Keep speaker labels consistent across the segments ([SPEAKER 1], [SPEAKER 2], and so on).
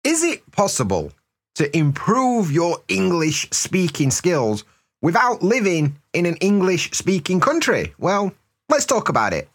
[SPEAKER 1] Is it possible to improve your English speaking skills without living in an English speaking country? Well, let's talk about it.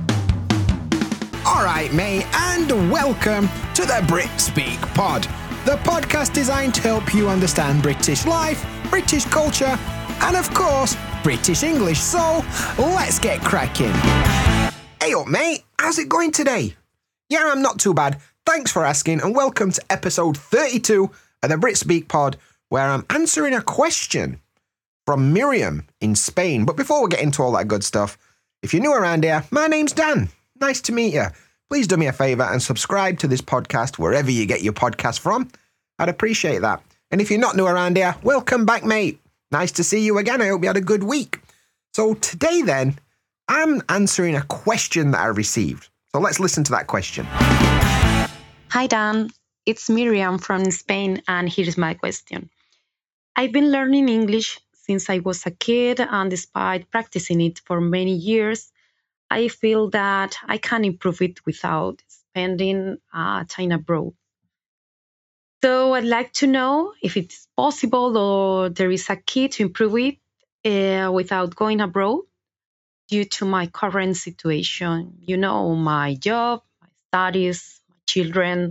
[SPEAKER 1] All right, mate, and welcome to the Brit Speak Pod, the podcast designed to help you understand British life, British culture, and of course, British English. So let's get cracking. Hey up, mate, how's it going today? Yeah, I'm not too bad. Thanks for asking, and welcome to episode 32 of the Brit Speak Pod, where I'm answering a question from Miriam in Spain. But before we get into all that good stuff, if you're new around here, my name's Dan. Nice to meet you. Please do me a favour and subscribe to this podcast wherever you get your podcast from. I'd appreciate that. And if you're not new around here, welcome back, mate. Nice to see you again. I hope you had a good week. So today then, I'm answering a question that I received. So let's listen to that question.
[SPEAKER 2] Hi, Dan. It's Miriam from Spain, and here's my question. I've been learning English since I was a kid, and despite practicing it for many years, I feel that I can improve it without spending time abroad. So I'd like to know if it's possible or there is a key to improve it without going abroad due to my current situation. You know, my job, my studies, my children.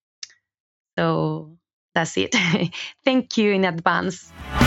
[SPEAKER 2] So that's it. Thank you in advance.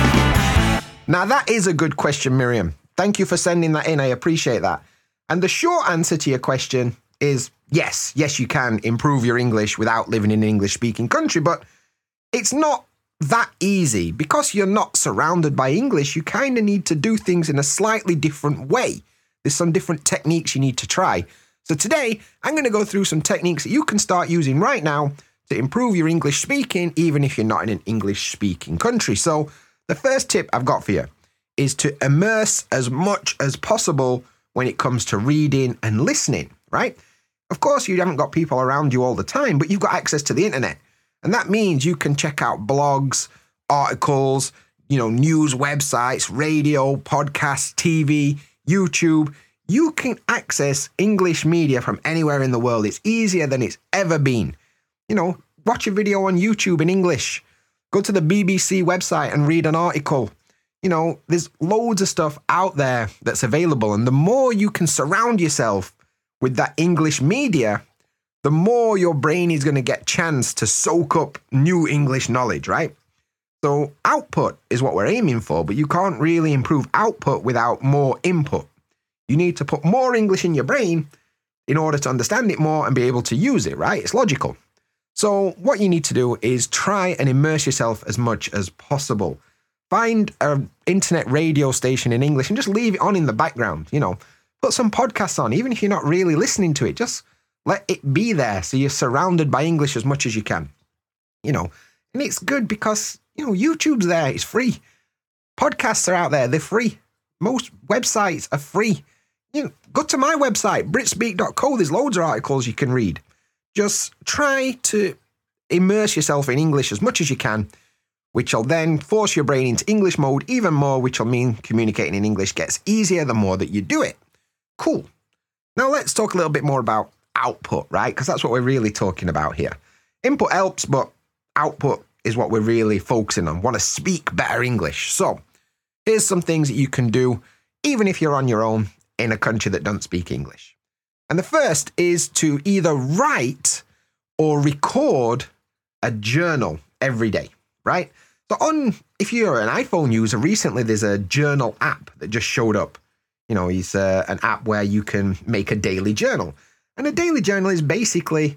[SPEAKER 1] Now, that is a good question, Miriam. Thank you for sending that in. I appreciate that. And the short answer to your question is yes. Yes, you can improve your English without living in an English-speaking country, but it's not that easy. Because you're not surrounded by English, you kind of need to do things in a slightly different way. There's some different techniques you need to try. So today, I'm going to go through some techniques that you can start using right now to improve your English speaking, even if you're not in an English-speaking country. So the first tip I've got for you is to immerse as much as possible when it comes to reading and listening, right? Of course, you haven't got people around you all the time, but you've got access to the internet. And that means you can check out blogs, articles, news websites, radio, podcasts, TV, YouTube. You can access English media from anywhere in the world. It's easier than it's ever been. Watch a video on YouTube in English. Go to the BBC website and read an article. There's loads of stuff out there that's available. And the more you can surround yourself with that English media, the more your brain is going to get chance to soak up new English knowledge, right? So output is what we're aiming for, but you can't really improve output without more input. You need to put more English in your brain in order to understand it more and be able to use it, right? It's logical. So what you need to do is try and immerse yourself as much as possible. Find an internet radio station in English and just leave it on in the background. Put some podcasts on, even if you're not really listening to it. Just let it be there so you're surrounded by English as much as you can. And it's good because, YouTube's there. It's free. Podcasts are out there. They're free. Most websites are free. Go to my website, britspeak.co. There's loads of articles you can read. Just try to immerse yourself in English as much as you can, which will then force your brain into English mode even more, which will mean communicating in English gets easier the more that you do it. Cool. Now let's talk a little bit more about output, right? Because that's what we're really talking about here. Input helps, but output is what we're really focusing on. Want to speak better English. So here's some things that you can do, even if you're on your own in a country that doesn't speak English. And the first is to either write or record a journal every day, right? So if you're an iPhone user, recently there's a journal app that just showed up. It's an app where you can make a daily journal. And a daily journal is basically,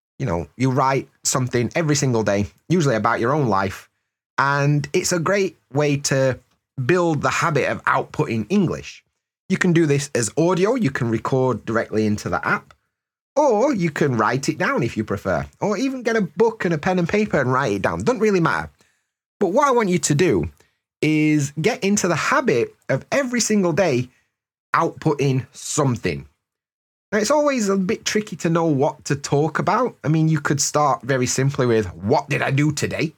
[SPEAKER 1] you write something every single day, usually about your own life. And it's a great way to build the habit of outputting English. You can do this as audio. You can record directly into the app, or you can write it down if you prefer, or even get a book and a pen and paper and write it down. Doesn't really matter. But what I want you to do is get into the habit of every single day outputting something. Now, it's always a bit tricky to know what to talk about. I mean, you could start very simply with, what did I do today?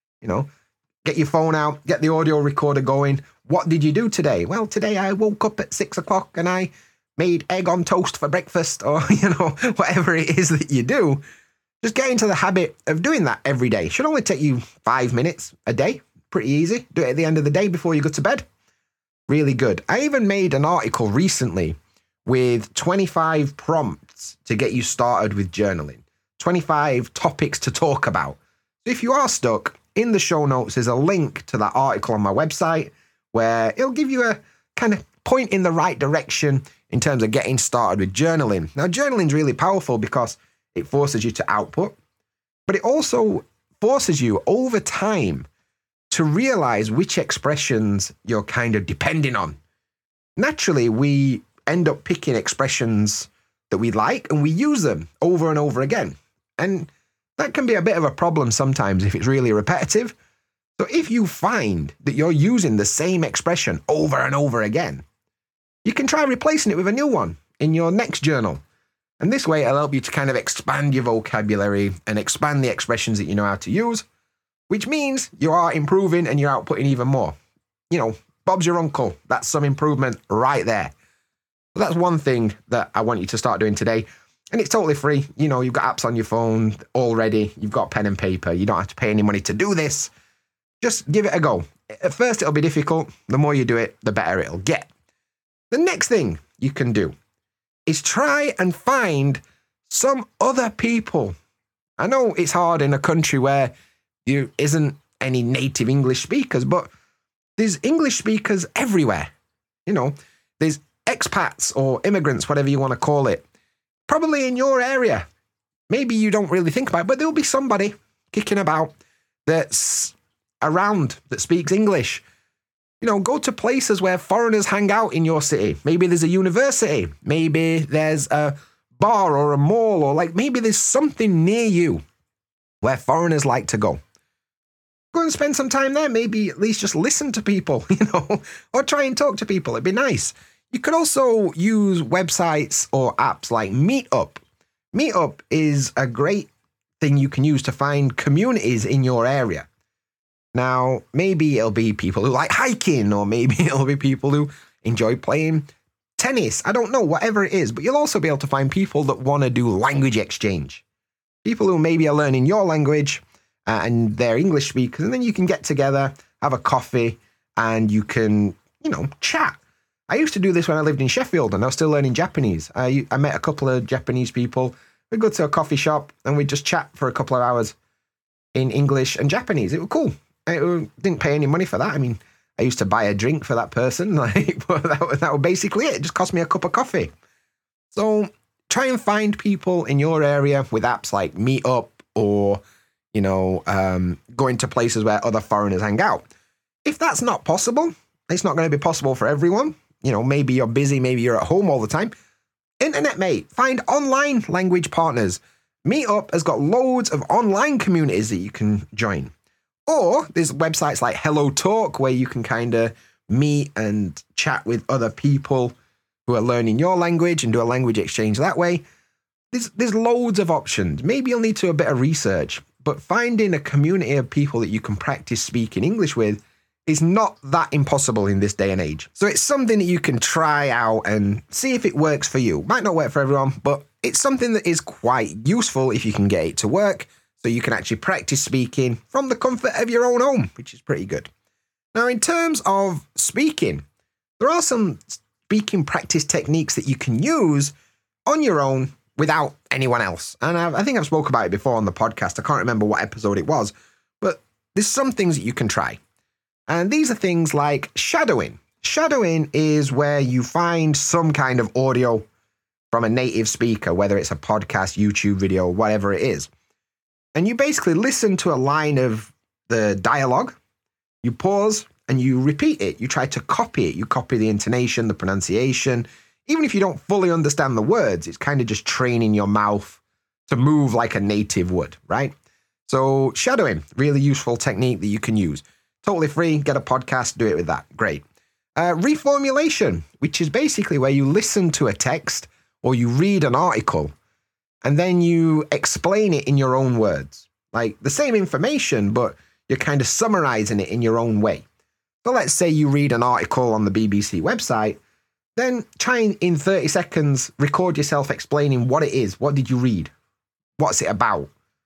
[SPEAKER 1] Get your phone out, get the audio recorder going. What did you do today? Well, today I woke up at 6 o'clock and I made egg on toast for breakfast, or, whatever it is that you do. Just get into the habit of doing that every day. It should only take you 5 minutes a day. Pretty easy. Do it at the end of the day before you go to bed. Really good. I even made an article recently with 25 prompts to get you started with journaling. 25 topics to talk about. So if you are stuck, in the show notes there's a link to that article on my website where it'll give you a kind of point in the right direction in terms of getting started with journaling. Now, journaling is really powerful because it forces you to output, but it also forces you over time to realize which expressions you're kind of depending on. Naturally, we end up picking expressions that we like and we use them over and over again. And that can be a bit of a problem sometimes if it's really repetitive. So if you find that you're using the same expression over and over again, you can try replacing it with a new one in your next journal. And this way it'll help you to kind of expand your vocabulary and expand the expressions that you know how to use, which means you are improving and you're outputting even more. You know, Bob's your uncle. That's some improvement right there. So that's one thing that I want you to start doing today. And it's totally free. You know, you've got apps on your phone already. You've got pen and paper. You don't have to pay any money to do this. Just give it a go. At first, it'll be difficult. The more you do it, the better it'll get. The next thing you can do is try and find some other people. I know it's hard in a country where there isn't any native English speakers, but there's English speakers everywhere. You know, there's expats or immigrants, whatever you want to call it, probably in your area. Maybe you don't really think about it, but there'll be somebody kicking about that's around that speaks English. You know, go to places where foreigners hang out in your city. Maybe there's a university. Maybe there's a bar or a mall, or like maybe there's something near you where foreigners like to go. Go and spend some time there. Maybe at least just listen to people, you know, or try and talk to people. It'd be nice. You could also use websites or apps like Meetup. Meetup is a great thing you can use to find communities in your area. Now, maybe it'll be people who like hiking, or maybe it'll be people who enjoy playing tennis. I don't know, whatever it is, but you'll also be able to find people that want to do language exchange. People who maybe are learning your language and they're English speakers, and then you can get together, have a coffee, and you can, you know, chat. I used to do this when I lived in Sheffield and I was still learning Japanese. I met a couple of Japanese people. We'd go to a coffee shop and we'd just chat for a couple of hours in English and Japanese. It was cool. I didn't pay any money for that. I mean, I used to buy a drink for that person, like, but that was basically it. It just cost me a cup of coffee. So try and find people in your area with apps like Meetup, or, you know, going to places where other foreigners hang out. If that's not possible, it's not going to be possible for everyone. You know, maybe you're busy, maybe you're at home all the time. Internet, mate. Find online language partners. Meetup has got loads of online communities that you can join. Or there's websites like Hello Talk where you can kind of meet and chat with other people who are learning your language and do a language exchange that way. There's loads of options. Maybe you'll need to do a bit of research, but finding a community of people that you can practice speaking English with is not that impossible in this day and age. So it's something that you can try out and see if it works for you. Might not work for everyone, but it's something that is quite useful if you can get it to work, so you can actually practice speaking from the comfort of your own home, which is pretty good. Now, in terms of speaking, there are some speaking practice techniques that you can use on your own without anyone else. And I think I've spoken about it before on the podcast. I can't remember what episode it was, but there's some things that you can try. And these are things like shadowing. Shadowing is where you find some kind of audio from a native speaker, whether it's a podcast, YouTube video, whatever it is. And you basically listen to a line of the dialogue, you pause, and you repeat it. You try to copy it. You copy the intonation, the pronunciation. Even if you don't fully understand the words, it's kind of just training your mouth to move like a native would, right? So shadowing, really useful technique that you can use. Totally free. Get a podcast, do it with that. Great. Reformulation, which is basically where you listen to a text or you read an article and then you explain it in your own words. Like the same information, but you're kind of summarizing it in your own way. So let's say you read an article on the BBC website, then try and in 30 seconds record yourself explaining what it is. What did you read? What's it about?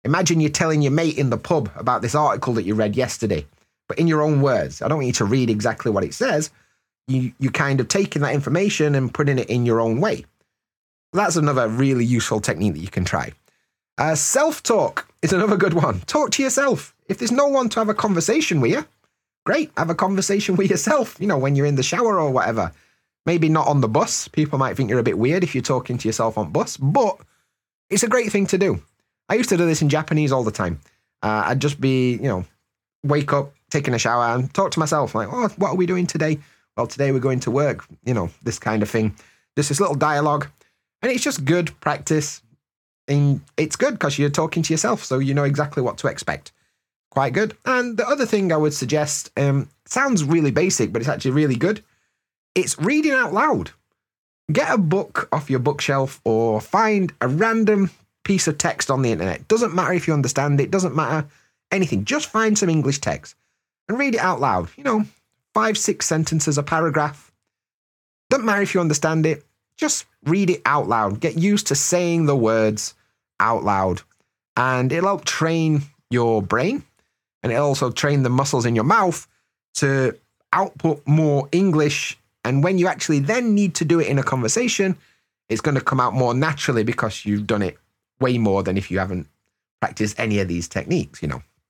[SPEAKER 1] Imagine you're telling your mate in the pub about this article that you read yesterday, but in your own words. I don't want you to read exactly what it says. You kind of taking that information and putting it in your own way. That's another really useful technique that you can try. Self-talk is another good one. Talk to yourself. If there's no one to have a conversation with you, great, have a conversation with yourself, when you're in the shower or whatever. Maybe not on the bus. People might think you're a bit weird if you're talking to yourself on bus, but it's a great thing to do. I used to do this in Japanese all the time. I'd just be, wake up, taking a shower and talk to myself like, oh, what are we doing today? Well, today we're going to work, this kind of thing. Just this little dialogue. And it's just good practice. And it's good because you're talking to yourself, so you know exactly what to expect. Quite good. And the other thing I would suggest, sounds really basic, but it's actually really good. It's reading out loud. Get a book off your bookshelf or find a random piece of text on the internet. Doesn't matter if you understand it, doesn't matter anything. Just find some English text and read it out loud. 5-6 sentences, a paragraph. Doesn't matter if you understand it. Just read it out loud. Get used to saying the words out loud. And it'll help train your brain. And it'll also train the muscles in your mouth to output more English. And when you actually then need to do it in a conversation, it's going to come out more naturally because you've done it way more than if you haven't practiced any of these techniques,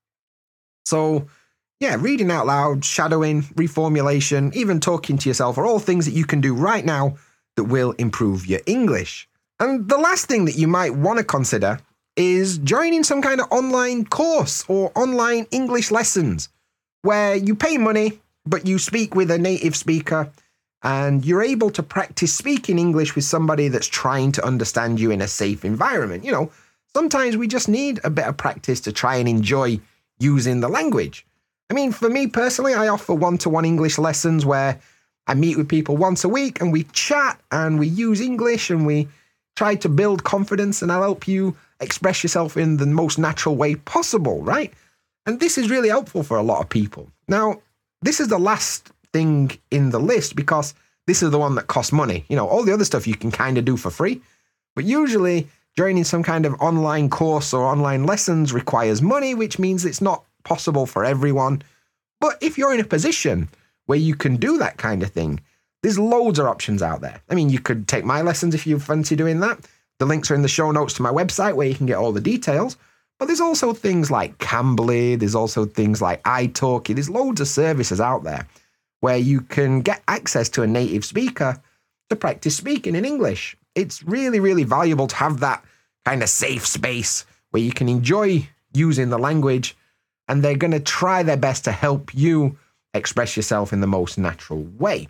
[SPEAKER 1] So, yeah, reading out loud, shadowing, reformulation, even talking to yourself are all things that you can do right now that will improve your English. And the last thing that you might want to consider is joining some kind of online course or online English lessons where you pay money, but you speak with a native speaker and you're able to practice speaking English with somebody that's trying to understand you in a safe environment. Sometimes we just need a bit of practice to try and enjoy using the language. I mean, for me personally, I offer one-to-one English lessons where I meet with people once a week and we chat and we use English and we try to build confidence, and I'll help you express yourself in the most natural way possible, right? And this is really helpful for a lot of people. Now, this is the last thing in the list because this is the one that costs money. All the other stuff you can kind of do for free, but usually joining some kind of online course or online lessons requires money, which means it's not possible for everyone. But if you're in a position where you can do that kind of thing, there's loads of options out there. I mean, you could take my lessons if you fancy doing that. The links are in the show notes to my website where you can get all the details. But there's also things like Cambly, there's also things like italki, there's loads of services out there where you can get access to a native speaker to practice speaking in English. It's really, really valuable to have that kind of safe space where you can enjoy using the language and they're going to try their best to help you express yourself in the most natural way.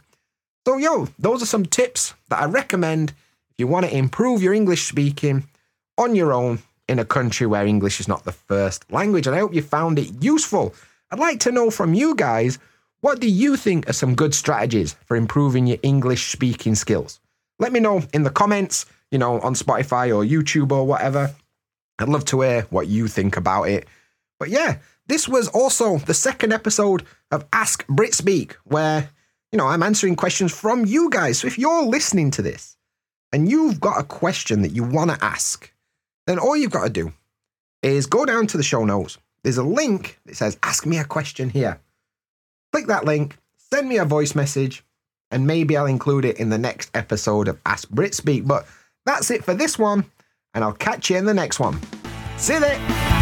[SPEAKER 1] So, those are some tips that I recommend if you want to improve your English speaking on your own in a country where English is not the first language. And I hope you found it useful. I'd like to know from you guys, what do you think are some good strategies for improving your English speaking skills? Let me know in the comments, on Spotify or YouTube or whatever. I'd love to hear what you think about it. But yeah, this was also the second episode of Ask Brit Speak, where, I'm answering questions from you guys. So if you're listening to this and you've got a question that you want to ask, then all you've got to do is go down to the show notes. There's a link that says, ask me a question here. Click that link, send me a voice message, and maybe I'll include it in the next episode of Ask Brit Speak. But that's it for this one, and I'll catch you in the next one. See you there.